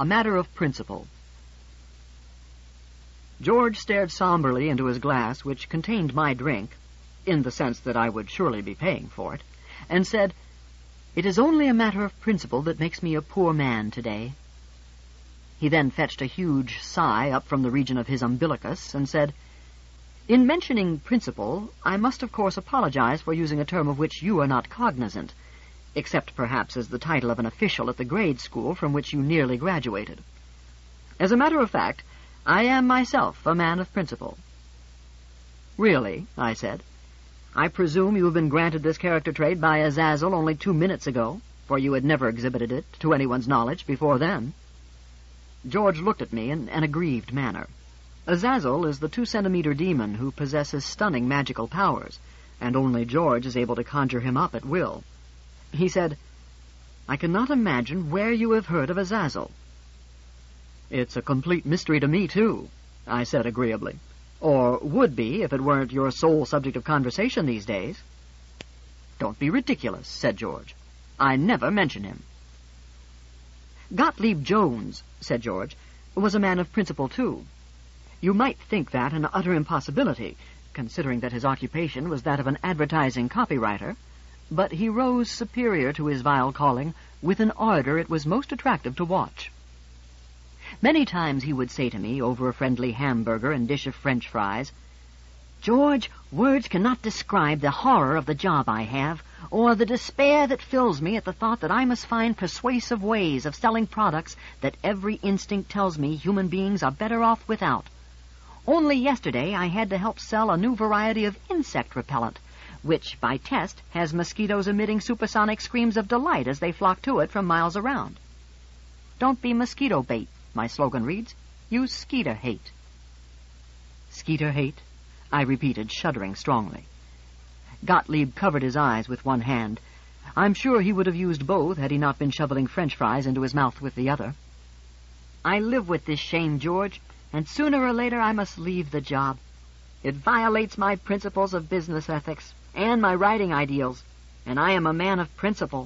A matter of principle. George stared somberly into his glass, which contained my drink, in the sense that I would surely be paying for it, and said, "It is only a matter of principle that makes me a poor man today." He then fetched a huge sigh up from the region of his umbilicus and said, "In mentioning principle, I must of course apologize for using a term of which you are not cognizant, except perhaps as the title of an official at the grade school from which you nearly graduated. As a matter of fact, I am myself a man of principle." "Really?" I said. "I presume you have been granted this character trait by Azazel only 2 minutes ago, for you had never exhibited it, to anyone's knowledge, before then." George looked at me in an aggrieved manner. Azazel is the 2-centimeter demon who possesses stunning magical powers, and only George is able to conjure him up at will. He said, "I cannot imagine where you have heard of Azazel." "It's a complete mystery to me, too," I said agreeably. "Or would be if it weren't your sole subject of conversation these days." "Don't be ridiculous," said George. "I never mention him." "Gottlieb Jones," said George, "was a man of principle, too. You might think that an utter impossibility, considering that his occupation was that of an advertising copywriter, but he rose superior to his vile calling with an ardor it was most attractive to watch. Many times he would say to me, over a friendly hamburger and dish of French fries, 'George, words cannot describe the horror of the job I have, or the despair that fills me at the thought that I must find persuasive ways of selling products that every instinct tells me human beings are better off without. Only yesterday I had to help sell a new variety of insect repellent, which, by test, has mosquitoes emitting supersonic screams of delight as they flock to it from miles around. Don't be mosquito bait, my slogan reads. Use skeeter hate.'" "Skeeter hate?" I repeated, shuddering strongly. Gottlieb covered his eyes with one hand. I'm sure he would have used both had he not been shoveling French fries into his mouth with the other. "I live with this shame, George, and sooner or later I must leave the job. It violates my principles of business ethics and my writing ideals, and I am a man of principle."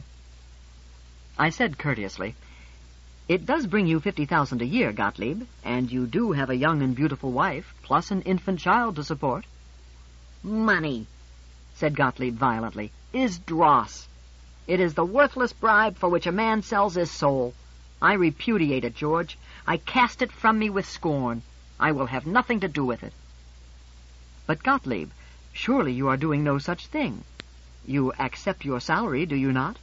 I said courteously, "It does bring you 50,000 a year, Gottlieb, and you do have a young and beautiful wife, plus an infant child to support." "Money," said Gottlieb violently, "is dross. It is the worthless bribe for which a man sells his soul. I repudiate it, George. I cast it from me with scorn. I will have nothing to do with it." "But, Gottlieb, surely you are doing no such thing. You accept your salary, do you not?"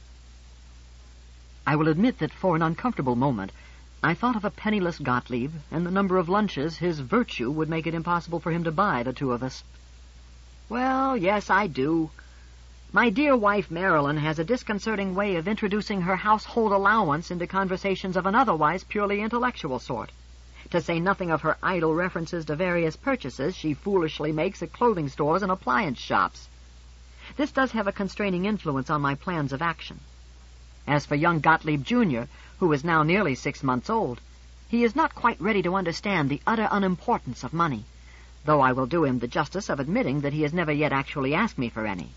I will admit that for an uncomfortable moment I thought of a penniless Gottlieb and the number of lunches his virtue would make it impossible for him to buy the two of us. "Well, yes, I do. My dear wife Marilyn has a disconcerting way of introducing her household allowance into conversations of an otherwise purely intellectual sort, to say nothing of her idle references to various purchases she foolishly makes at clothing stores and appliance shops. This does have a constraining influence on my plans of action. As for young Gottlieb Jr., who is now nearly 6 months old, he is not quite ready to understand the utter unimportance of money, though I will do him the justice of admitting that he has never yet actually asked me for any."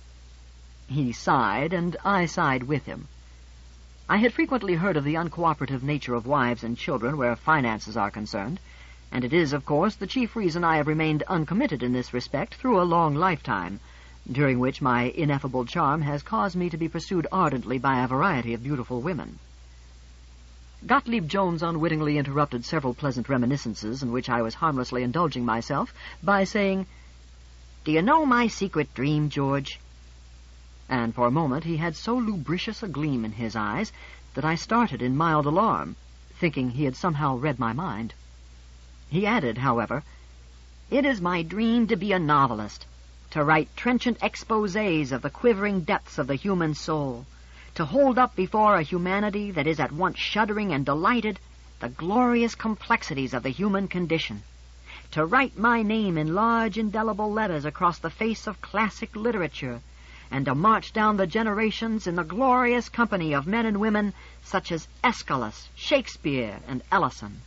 He sighed, and I sighed with him. I had frequently heard of the uncooperative nature of wives and children where finances are concerned, and it is, of course, the chief reason I have remained uncommitted in this respect through a long lifetime, during which my ineffable charm has caused me to be pursued ardently by a variety of beautiful women. Gottlieb Jones unwittingly interrupted several pleasant reminiscences in which I was harmlessly indulging myself by saying, "Do you know my secret dream, George?" And for a moment he had so lubricious a gleam in his eyes that I started in mild alarm, thinking he had somehow read my mind. He added, however, "It is my dream to be a novelist, to write trenchant exposés of the quivering depths of the human soul, to hold up before a humanity that is at once shuddering and delighted the glorious complexities of the human condition, to write my name in large indelible letters across the face of classic literature, and to march down the generations in the glorious company of men and women such as Aeschylus, Shakespeare, and Ellison."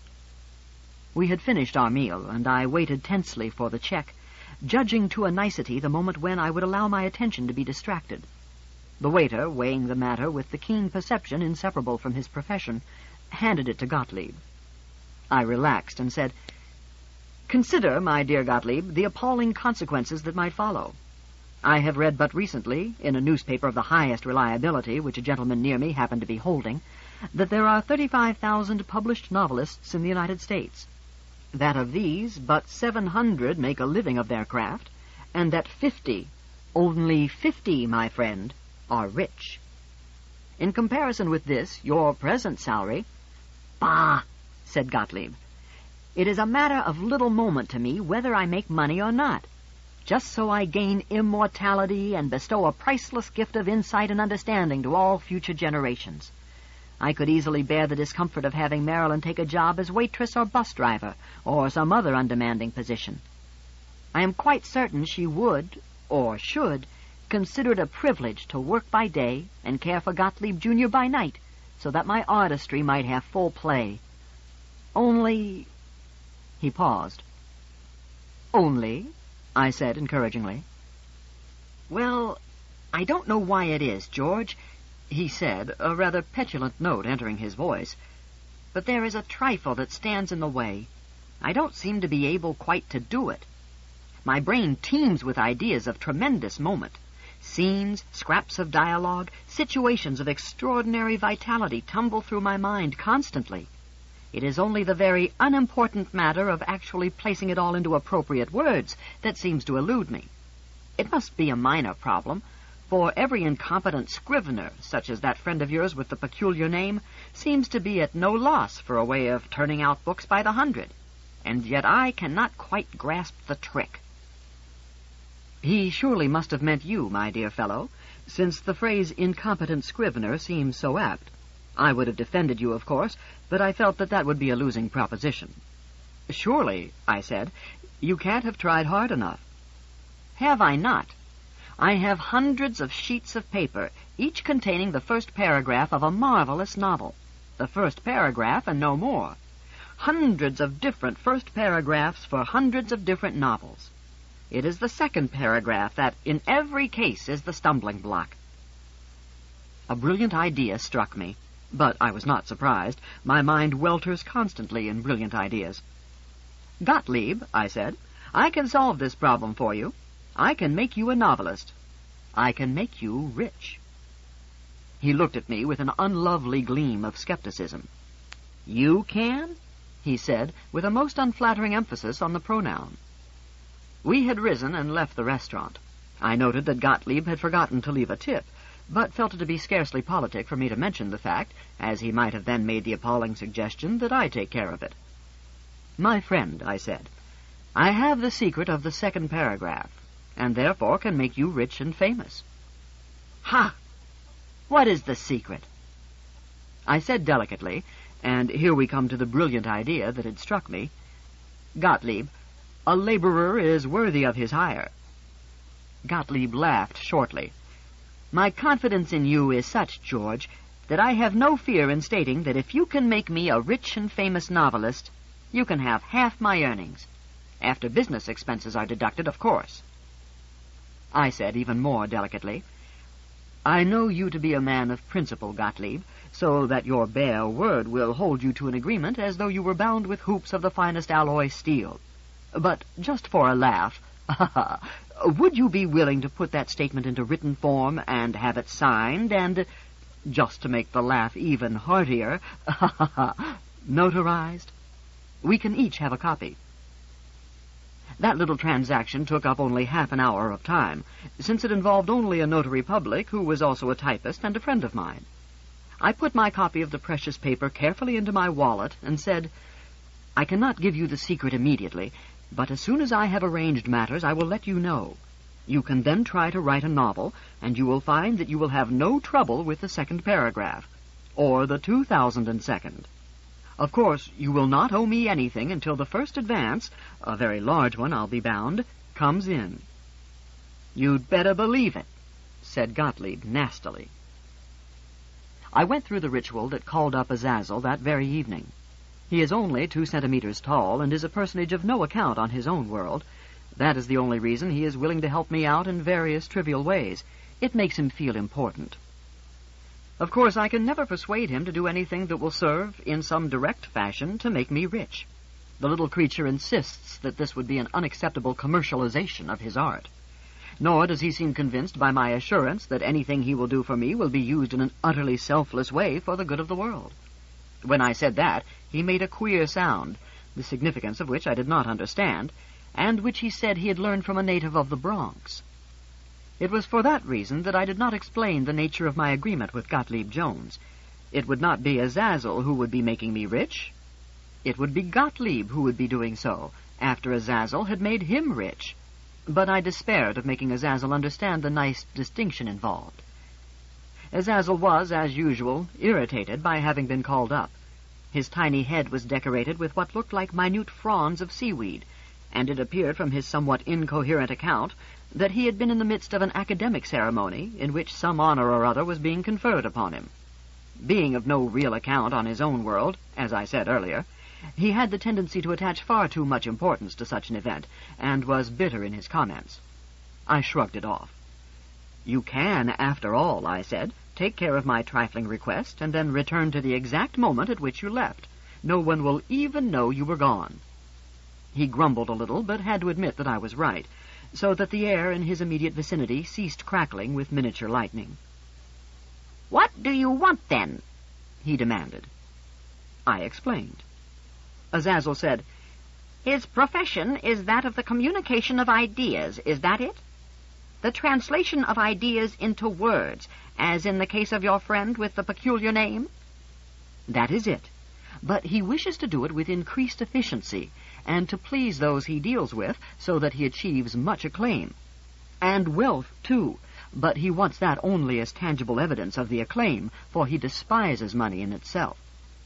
We had finished our meal, and I waited tensely for the check, judging to a nicety the moment when I would allow my attention to be distracted. The waiter, weighing the matter with the keen perception inseparable from his profession, handed it to Gottlieb. I relaxed and said, "Consider, my dear Gottlieb, the appalling consequences that might follow. I have read but recently, in a newspaper of the highest reliability which a gentleman near me happened to be holding, that there are 35,000 published novelists in the United States, that of these but 700 make a living of their craft, and that 50, only 50, my friend, are rich. In comparison with this, your present salary—" "Bah!" said Gottlieb. "It is a matter of little moment to me whether I make money or not, just so I gain immortality and bestow a priceless gift of insight and understanding to all future generations. I could easily bear the discomfort of having Marilyn take a job as waitress or bus driver, or some other undemanding position. I am quite certain she would, or should, consider it a privilege to work by day and care for Gottlieb Jr. by night, so that my artistry might have full play. Only—" He paused. "Only?" I said encouragingly. "Well, I don't know why it is, George," he said, a rather petulant note entering his voice, "but there is a trifle that stands in the way. I don't seem to be able quite to do it. My brain teems with ideas of tremendous moment. Scenes, scraps of dialogue, situations of extraordinary vitality tumble through my mind constantly. It is only the very unimportant matter of actually placing it all into appropriate words that seems to elude me. It must be a minor problem, for every incompetent scrivener, such as that friend of yours with the peculiar name, seems to be at no loss for a way of turning out books by the 100, and yet I cannot quite grasp the trick." He surely must have meant you, my dear fellow, since the phrase incompetent scrivener seems so apt. I would have defended you, of course, but I felt that would be a losing proposition. "Surely," I said, "you can't have tried hard enough." "Have I not? I have hundreds of sheets of paper, each containing the first paragraph of a marvelous novel. The first paragraph and no more. Hundreds of different first paragraphs for hundreds of different novels. It is the second paragraph that, in every case, is the stumbling block." A brilliant idea struck me, but I was not surprised. My mind welters constantly in brilliant ideas. "Gottlieb," I said, "I can solve this problem for you. I can make you a novelist. I can make you rich." He looked at me with an unlovely gleam of skepticism. "You can?" he said, with a most unflattering emphasis on the pronoun. We had risen and left the restaurant. I noted that Gottlieb had forgotten to leave a tip, but felt it to be scarcely politic for me to mention the fact, as he might have then made the appalling suggestion that I take care of it. "My friend," I said, "I have the secret of the second paragraph, and therefore can make you rich and famous." "Ha! What is the secret?" I said delicately, and here we come to the brilliant idea that had struck me, "Gottlieb, a laborer is worthy of his hire." Gottlieb laughed shortly. "My confidence in you is such, George, that I have no fear in stating that if you can make me a rich and famous novelist, you can have half my earnings. After business expenses are deducted, of course." I said even more delicately, "I know you to be a man of principle, Gottlieb, so that your bare word will hold you to an agreement as though you were bound with hoops of the finest alloy steel. But just for a laugh, would you be willing to put that statement into written form and have it signed and, just to make the laugh even heartier, notarized? We can each have a copy." That little transaction took up only half an hour of time, since it involved only a notary public who was also a typist and a friend of mine. I put my copy of the precious paper carefully into my wallet and said, "I cannot give you the secret immediately, but as soon as I have arranged matters, I will let you know. You can then try to write a novel, and you will find that you will have no trouble with the second paragraph, or the 2002nd. Of course, you will not owe me anything until the first advance, a very large one, I'll be bound, comes in." "You'd better believe it," said Gottlieb nastily. I went through the ritual that called up Azazel that very evening. He is only 2 centimeters tall and is a personage of no account on his own world. That is the only reason he is willing to help me out in various trivial ways. It makes him feel important. Of course, I can never persuade him to do anything that will serve, in some direct fashion, to make me rich. The little creature insists that this would be an unacceptable commercialization of his art. Nor does he seem convinced by my assurance that anything he will do for me will be used in an utterly selfless way for the good of the world. When I said that, he made a queer sound, the significance of which I did not understand, and which he said he had learned from a native of the Bronx. It was for that reason that I did not explain the nature of my agreement with Gottlieb Jones. It would not be Azazel who would be making me rich. It would be Gottlieb who would be doing so, after Azazel had made him rich. But I despaired of making Azazel understand the nice distinction involved. Azazel was, as usual, irritated by having been called up. His tiny head was decorated with what looked like minute fronds of seaweed, and it appeared from his somewhat incoherent account that he had been in the midst of an academic ceremony in which some honor or other was being conferred upon him. Being of no real account on his own world, as I said earlier, he had the tendency to attach far too much importance to such an event, and was bitter in his comments. I shrugged it off. "You can, after all," I said, "take care of my trifling request, and then return to the exact moment at which you left. No one will even know you were gone." He grumbled a little, but had to admit that I was right, so that the air in his immediate vicinity ceased crackling with miniature lightning. "What do you want, then?" he demanded. I explained. Azazel said, "His profession is that of the communication of ideas, is that it? The translation of ideas into words, as in the case of your friend with the peculiar name?" "That is it. But he wishes to do it with increased efficiency, and to please those he deals with, so that he achieves much acclaim. And wealth, too, but he wants that only as tangible evidence of the acclaim, for he despises money in itself."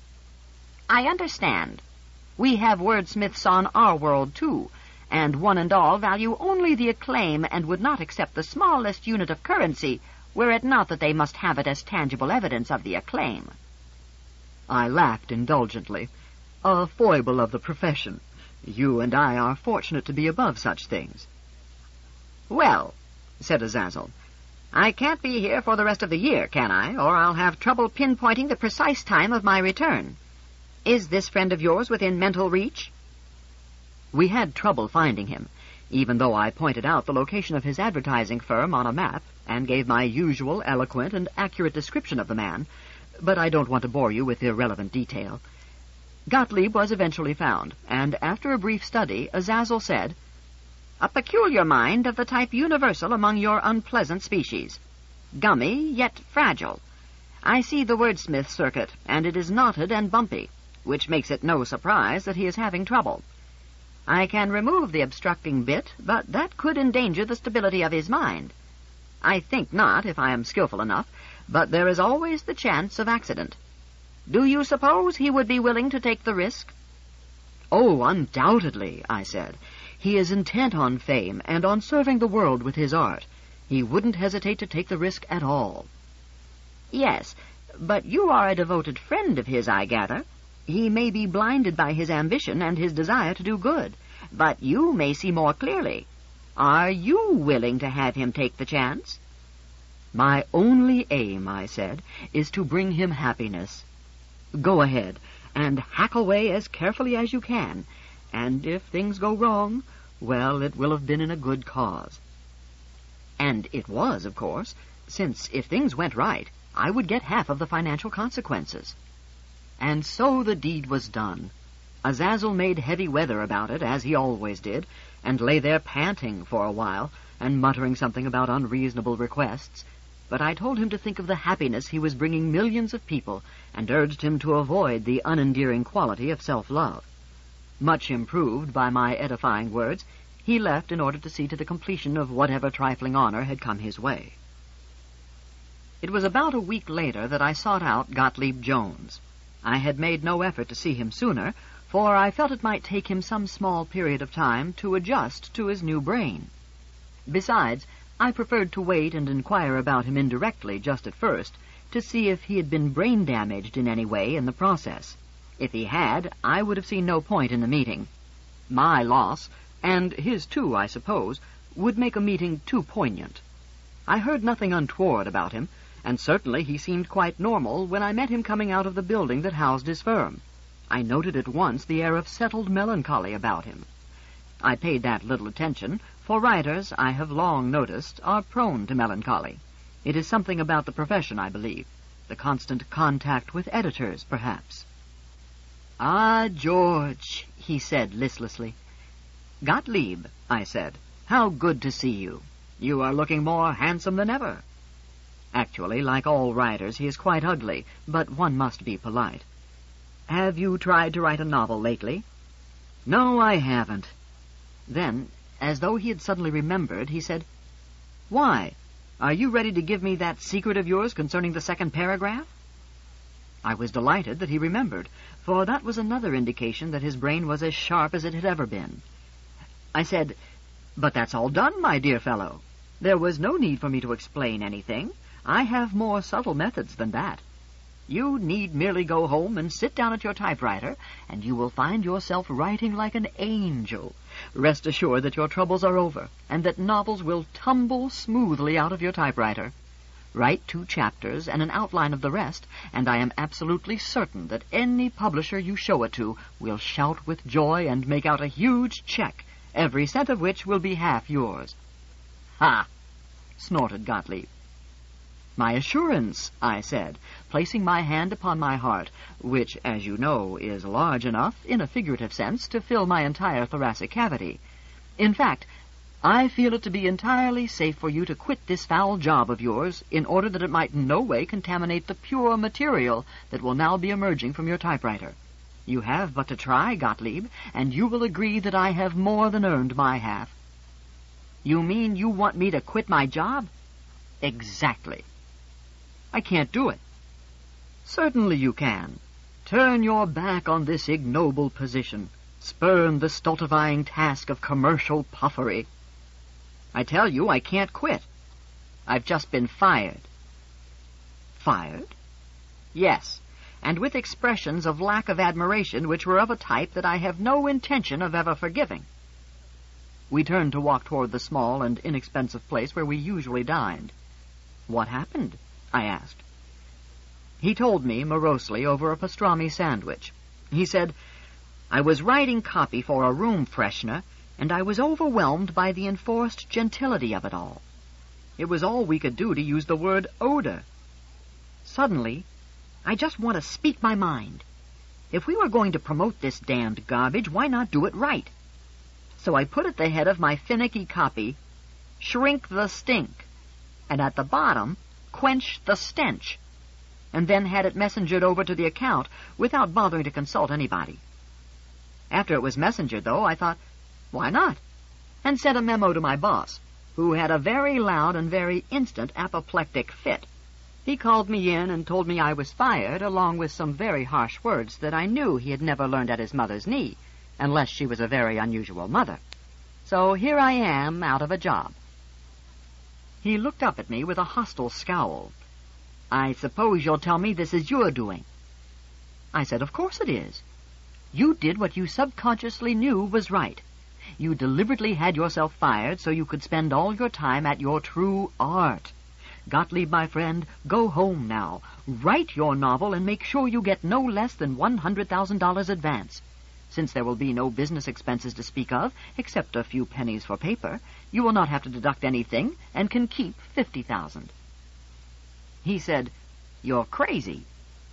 "I understand. We have wordsmiths on our world, too, and one and all value only the acclaim and would not accept the smallest unit of currency, were it not that they must have it as tangible evidence of the acclaim." I laughed indulgently. A foible of the profession. You and I are fortunate to be above such things. "Well," said Azazel, "I can't be here for the rest of the year, can I? Or I'll have trouble pinpointing the precise time of my return. Is this friend of yours within mental reach?" We had trouble finding him, even though I pointed out the location of his advertising firm on a map and gave my usual eloquent and accurate description of the man, but I don't want to bore you with irrelevant detail. Gottlieb was eventually found, and after a brief study, Azazel said, "A peculiar mind of the type universal among your unpleasant species. Gummy, yet fragile. I see the wordsmith circuit, and it is knotted and bumpy, which makes it no surprise that he is having trouble. I can remove the obstructing bit, but that could endanger the stability of his mind. I think not, if I am skillful enough, but there is always the chance of accident. Do you suppose he would be willing to take the risk?" "Oh, undoubtedly," I said. "He is intent on fame and on serving the world with his art. He wouldn't hesitate to take the risk at all." "Yes, but you are a devoted friend of his, I gather. He may be blinded by his ambition and his desire to do good, but you may see more clearly. Are you willing to have him take the chance?" "My only aim," I said, "is to bring him happiness. Go ahead, and hack away as carefully as you can, and if things go wrong, well, it will have been in a good cause." And it was, of course, since if things went right, I would get half of the financial consequences. And so the deed was done. Azazel made heavy weather about it, as he always did, and lay there panting for a while, and muttering something about unreasonable requests. But I told him to think of the happiness he was bringing millions of people, and urged him to avoid the unendearing quality of self-love. Much improved by my edifying words, he left in order to see to the completion of whatever trifling honor had come his way. It was about a week later that I sought out Gottlieb Jones. I had made no effort to see him sooner, for I felt it might take him some small period of time to adjust to his new brain. Besides, I preferred to wait and inquire about him indirectly just at first, to see if he had been brain damaged in any way in the process. If he had, I would have seen no point in the meeting. My loss, and his too, I suppose, would make a meeting too poignant. I heard nothing untoward about him, and certainly he seemed quite normal when I met him coming out of the building that housed his firm. I noted at once the air of settled melancholy about him. I paid that little attention, for writers, I have long noticed, are prone to melancholy. It is something about the profession, I believe. The constant contact with editors, perhaps. "Ah, George," he said listlessly. "Gottlieb," I said, "how good to see you. You are looking more handsome than ever." Actually, like all writers, he is quite ugly, but one must be polite. "Have you tried to write a novel lately?" "No, I haven't." Then, as though he had suddenly remembered, he said, "Why? Are you ready to give me that secret of yours concerning the second paragraph?" I was delighted that he remembered, for that was another indication that his brain was as sharp as it had ever been. I said, "But that's all done, my dear fellow. There was no need for me to explain anything. I have more subtle methods than that. You need merely go home and sit down at your typewriter, and you will find yourself writing like an angel. Rest assured that your troubles are over, and that novels will tumble smoothly out of your typewriter. Write 2 chapters and an outline of the rest, and I am absolutely certain that any publisher you show it to will shout with joy and make out a huge check, every cent of which will be half yours." "Ha!" snorted Gottlieb. "My assurance," I said, placing my hand upon my heart, which, as you know, is large enough, in a figurative sense, to fill my entire thoracic cavity. "In fact, I feel it to be entirely safe for you to quit this foul job of yours in order that it might in no way contaminate the pure material that will now be emerging from your typewriter. You have but to try, Gottlieb, and you will agree that I have more than earned my half." "You mean you want me to quit my job?" "Exactly." "I can't do it." "Certainly you can. Turn your back on this ignoble position. Spurn the stultifying task of commercial puffery." "I tell you, I can't quit. I've just been fired." "Fired?" "Yes, and with expressions of lack of admiration which were of a type that I have no intention of ever forgiving." We turned to walk toward the small and inexpensive place where we usually dined. "What happened?" I asked. He told me morosely over a pastrami sandwich. He said, "I was writing copy for a room freshener, and I was overwhelmed by the enforced gentility of it all. It was all we could do to use the word odor. Suddenly, I just want to speak my mind. If we were going to promote this damned garbage, why not do it right? So I put at the head of my finicky copy, 'Shrink the stink,' and at the bottom, 'Quench the stench,' and then had it messengered over to the account without bothering to consult anybody. After it was messengered, though, I thought, why not? And sent a memo to my boss, who had a very loud and very instant apoplectic fit. He called me in and told me I was fired, along with some very harsh words that I knew he had never learned at his mother's knee, unless she was a very unusual mother. So here I am, out of a job." He looked up at me with a hostile scowl. "I suppose you'll tell me this is your doing." I said, "Of course it is. You did what you subconsciously knew was right. You deliberately had yourself fired so you could spend all your time at your true art. Gottlieb, my friend, go home now. Write your novel and make sure you get no less than $100,000 advance. Since there will be no business expenses to speak of, except a few pennies for paper, you will not have to deduct anything and can keep $50,000. He said, "You're crazy."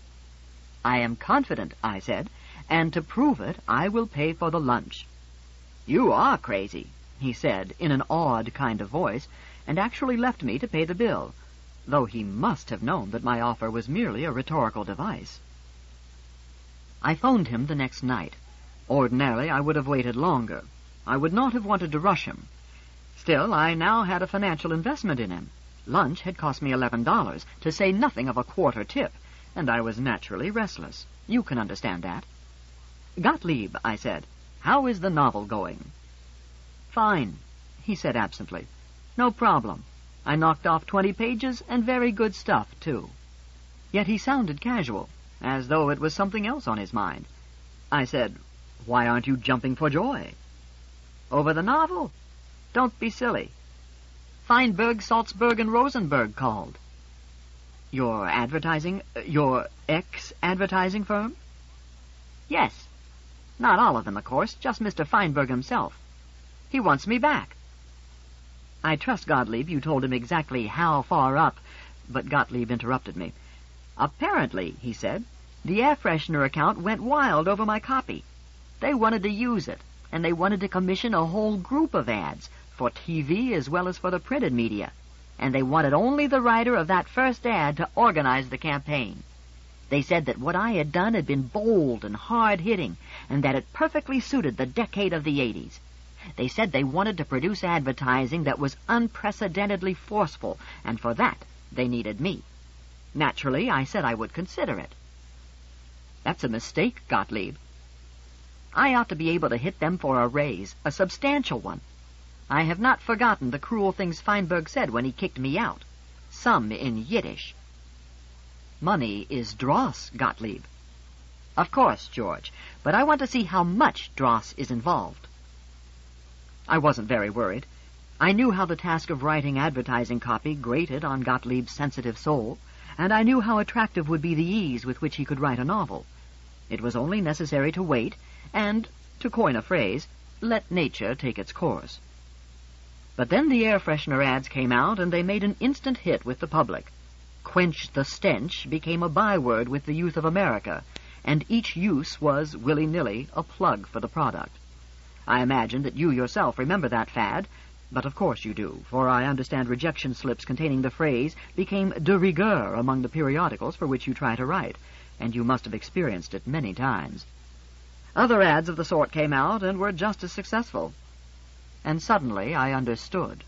"I am confident," I said, "and to prove it, I will pay for the lunch." "You are crazy," he said in an awed kind of voice, and actually left me to pay the bill, though he must have known that my offer was merely a rhetorical device. I phoned him the next night. Ordinarily, I would have waited longer. I would not have wanted to rush him. Still, I now had a financial investment in him. Lunch had cost me $11, to say nothing of a quarter tip, and I was naturally restless. You can understand that. "Gottlieb," I said, "how is the novel going?" "Fine," he said absently. "No problem. I knocked off 20 pages, and very good stuff, too." Yet he sounded casual, as though it was something else on his mind. I said, "Why aren't you jumping for joy?" "Over the novel? Don't be silly. Feinberg, Salzburg, and Rosenberg called." Your ex-advertising firm? Yes. Not all of them, of course, just Mr. Feinberg himself. He wants me back. I trust, Gottlieb, you told him exactly how far up, but Gottlieb interrupted me. Apparently, he said, the air freshener account went wild over my copy. They wanted to use it, and they wanted to commission a whole group of ads, for TV as well as for the printed media. And they wanted only the writer of that first ad to organize the campaign. They said that what I had done had been bold and hard-hitting, and that it perfectly suited the decade of the 80s. They said they wanted to produce advertising that was unprecedentedly forceful, and for that they needed me. Naturally, I said I would consider it. That's a mistake, Gottlieb. I ought to be able to hit them for a raise, a substantial one. I have not forgotten the cruel things Feinberg said when he kicked me out. Some in Yiddish. Money is dross, Gottlieb. Of course, George, but I want to see how much dross is involved. I wasn't very worried. I knew how the task of writing advertising copy grated on Gottlieb's sensitive soul, and I knew how attractive would be the ease with which he could write a novel. It was only necessary to wait and, to coin a phrase, let nature take its course. But then the air freshener ads came out, and they made an instant hit with the public. Quench the stench became a byword with the youth of America, and each use was, willy-nilly, a plug for the product. I imagine that you yourself remember that fad, but of course you do, for I understand rejection slips containing the phrase became de rigueur among the periodicals for which you try to write, and you must have experienced it many times. Other ads of the sort came out and were just as successful. And suddenly I understood.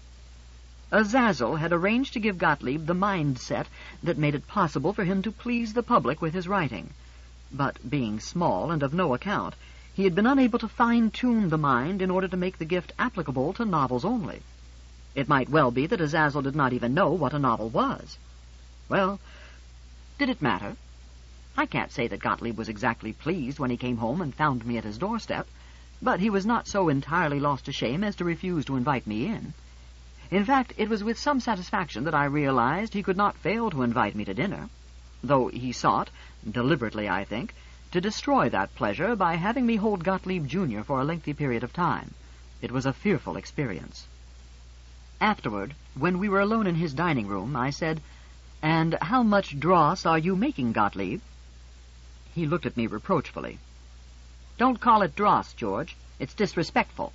Azazel had arranged to give Gottlieb the mindset that made it possible for him to please the public with his writing. But being small and of no account, he had been unable to fine-tune the mind in order to make the gift applicable to novels only. It might well be that Azazel did not even know what a novel was. Well, did it matter? I can't say that Gottlieb was exactly pleased when he came home and found me at his doorstep, but he was not so entirely lost to shame as to refuse to invite me in. In fact, it was with some satisfaction that I realized he could not fail to invite me to dinner, though he sought, deliberately I think, to destroy that pleasure by having me hold Gottlieb Jr. for a lengthy period of time. It was a fearful experience. Afterward, when we were alone in his dining room, I said, "And how much dross are you making, Gottlieb?" He looked at me reproachfully. "Don't call it dross, George. It's disrespectful.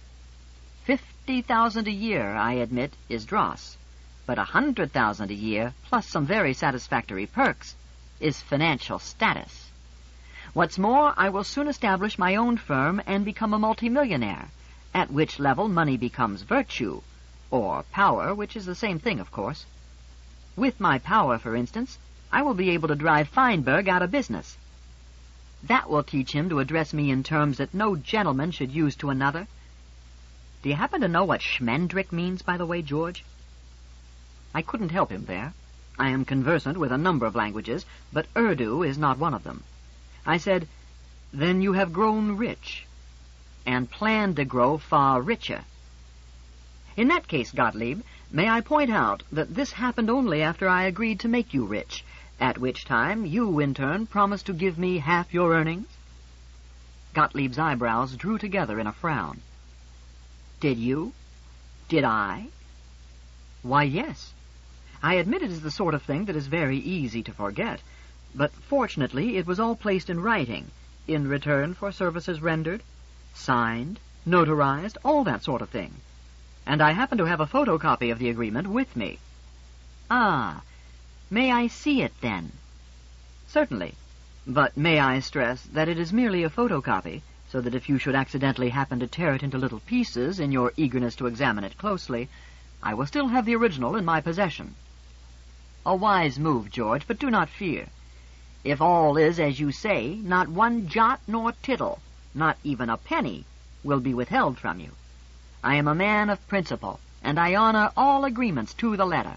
50,000 a year, I admit, is dross. But 100,000 a year, plus some very satisfactory perks, is financial status. What's more, I will soon establish my own firm and become a multimillionaire, at which level money becomes virtue, or power, which is the same thing, of course. With my power, for instance, I will be able to drive Feinberg out of business. That will teach him to address me in terms that no gentleman should use to another. Do you happen to know what schmendrick means, by the way, George?" I couldn't help him there. I am conversant with a number of languages, but Urdu is not one of them. I said, "Then you have grown rich, and plan to grow far richer. In that case, Gottlieb, may I point out that this happened only after I agreed to make you rich, at which time you, in turn, promised to give me half your earnings?" Gottlieb's eyebrows drew together in a frown. "Did you? Did I?" "Why, yes. I admit it is the sort of thing that is very easy to forget, but fortunately it was all placed in writing, in return for services rendered, signed, notarized, all that sort of thing. And I happen to have a photocopy of the agreement with me." "Ah, may I see it, then?" "Certainly. But may I stress that it is merely a photocopy, so that if you should accidentally happen to tear it into little pieces in your eagerness to examine it closely, I will still have the original in my possession." "A wise move, George, but do not fear. If all is as you say, not one jot nor tittle, not even a penny, will be withheld from you. I am a man of principle, and I honor all agreements to the letter."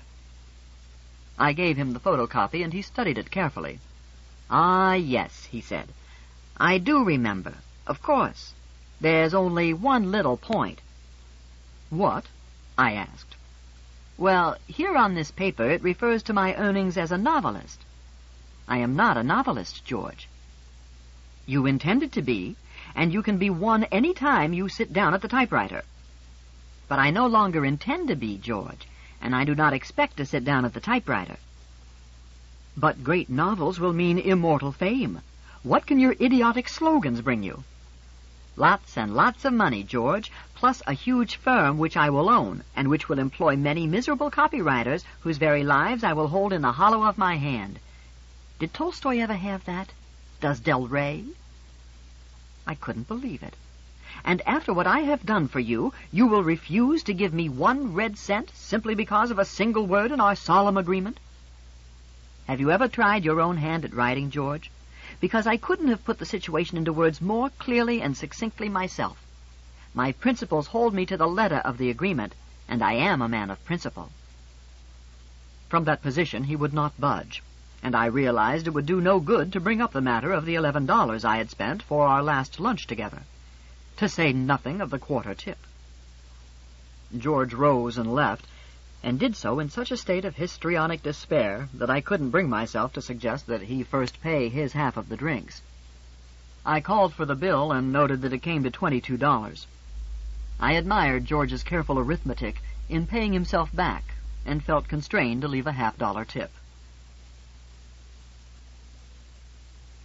I gave him the photocopy, and he studied it carefully. "Ah, yes," he said. "I do remember. Of course. There's only one little point." "What?" I asked. Well, here on this paper it refers to my earnings as a novelist. I am not a novelist, George. You intended to be, and you can be one any time you sit down at the typewriter. But I no longer intend to be, George, and I do not expect to sit down at the typewriter. But great novels will mean immortal fame. What can your idiotic slogans bring you? Lots and lots of money, George, plus a huge firm which I will own, and which will employ many miserable copywriters whose very lives I will hold in the hollow of my hand. Did Tolstoy ever have that? Does Del Rey? I couldn't believe it. And after what I have done for you, you will refuse to give me 1 red cent simply because of a single word in our solemn agreement? Have you ever tried your own hand at writing, George? Because I couldn't have put the situation into words more clearly and succinctly myself. My principles hold me to the letter of the agreement, and I am a man of principle. From that position he would not budge, and I realized it would do no good to bring up the matter of the $11 I had spent for our last lunch together, to say nothing of the quarter tip. George rose and left, and did so in such a state of histrionic despair that I couldn't bring myself to suggest that he first pay his half of the drinks. I called for the bill and noted that it came to $22. I admired George's careful arithmetic in paying himself back, and felt constrained to leave a $half tip.